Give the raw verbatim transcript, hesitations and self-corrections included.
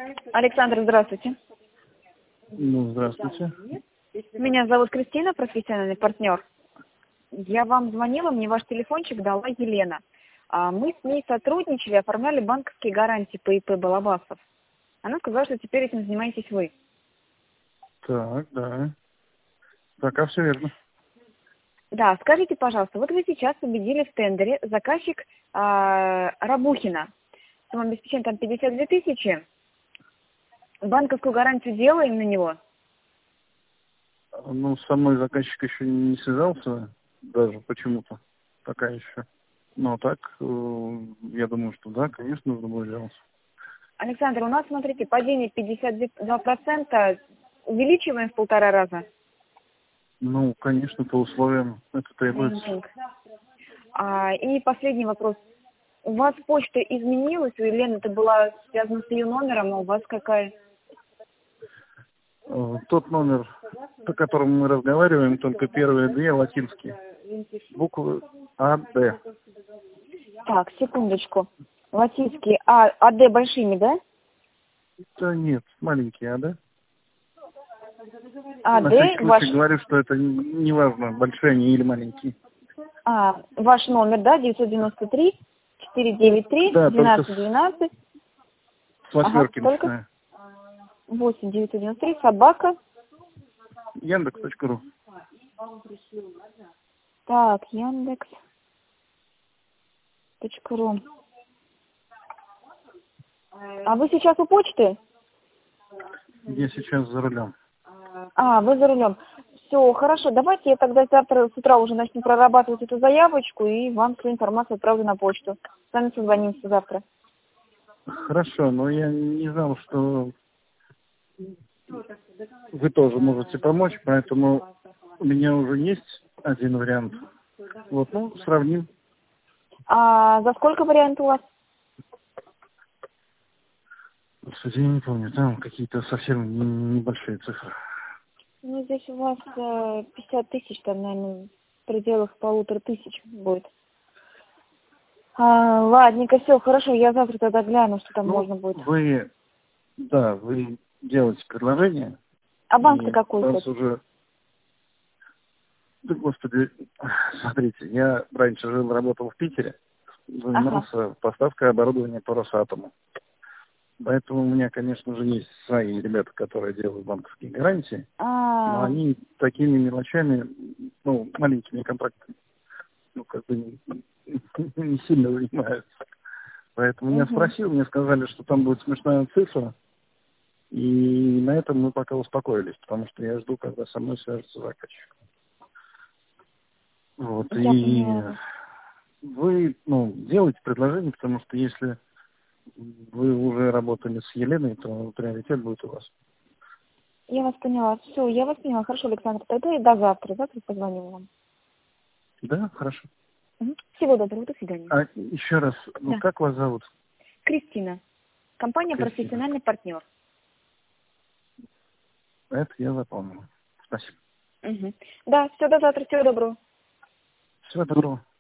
Александр, здравствуйте. Ну, здравствуйте. Меня зовут Кристина, профессиональный партнер. Я вам звонила, мне ваш телефончик дала Елена. А Мы с ней сотрудничали, оформляли банковские гарантии по ИП Балабасов. Она сказала, что теперь этим занимаетесь вы. Так, да. Пока все верно. Да, скажите, пожалуйста, вот вы сейчас победили в тендере заказчик а, Рабухина. Самообеспечение там пятьдесят две тысячи. Банковскую гарантию делаем на него. Ну, со мной заказчик еще не связался, даже почему-то, пока еще. Но так, э, я думаю, что да, конечно, нужно будет делать. Александр, у нас, смотрите, падение пятьдесят два процента, увеличиваем в полтора раза. Ну, конечно, по условиям это требуется. А, и последний вопрос. У вас почта изменилась, у Елены это была связана с ее номером, а у вас какая? Э, Тот номер, по которому мы разговариваем, только первые две латинские. Буквы А, Д. Так, секундочку. Латинские А, АД большими, да? Да нет, маленькие А, Д. На АД, всякий ваш, случай говорю, что это не важно, большие они или маленькие. а, ваш номер, да, девятьсот девяносто три четыреста девяносто три Да, только двенадцать с, двенадцать. с Ага, восьмерки только начиная. восемь девятьсот девяносто три, собака. Яндекс точка ру. Так, Яндекс точка ру. А вы сейчас у почты? Я сейчас за рулем. А, вы за рулем. Все, хорошо. Давайте я тогда завтра с утра уже начну прорабатывать эту заявочку и вам всю информацию отправлю на почту. С вами созвонимся завтра. Хорошо, но я не знал, что вы тоже можете помочь, поэтому у меня уже есть один вариант. Вот, ну, сравним. А за сколько вариант у вас? Кстати, я не помню, там какие-то совсем не- небольшие цифры. Ну, здесь у вас э, пятьдесят тысяч, там, наверное, в пределах полутора тысяч будет. А, ладненько, все, хорошо, я завтра тогда гляну, что там Ну, можно будет. вы, да, вы делаете предложение, А банк-то и какой, у вас кстати? уже... Да, господи, смотрите, я раньше жил, работал в Питере, Ага. занимался поставкой оборудования по Росатому. Поэтому у меня, конечно же, есть свои ребята, которые делают банковские гарантии, но А, они такими мелочами, ну, маленькими контрактами, ну, как бы не, не сильно занимаются. Поэтому я угу. спросил, мне сказали, что там будет смешная цифра, и на этом мы пока успокоились, потому что я жду, когда со мной свяжется заказчик. Вот, Я и поняла. вы, ну, делаете предложение, потому что если вы уже работали с Еленой, то приоритет будет у вас. Я вас поняла. Все, я вас поняла. Хорошо, Александр. Тогда и до завтра. Завтра позвоню вам. Да, хорошо. Мгм. Всего доброго. До свидания. А еще раз, ну Да. как вас зовут? Кристина. Компания Кристина. «Профессиональный партнер». Это я запомнил. Спасибо. Угу. Да, все, до завтра. Всего доброго. Всего доброго.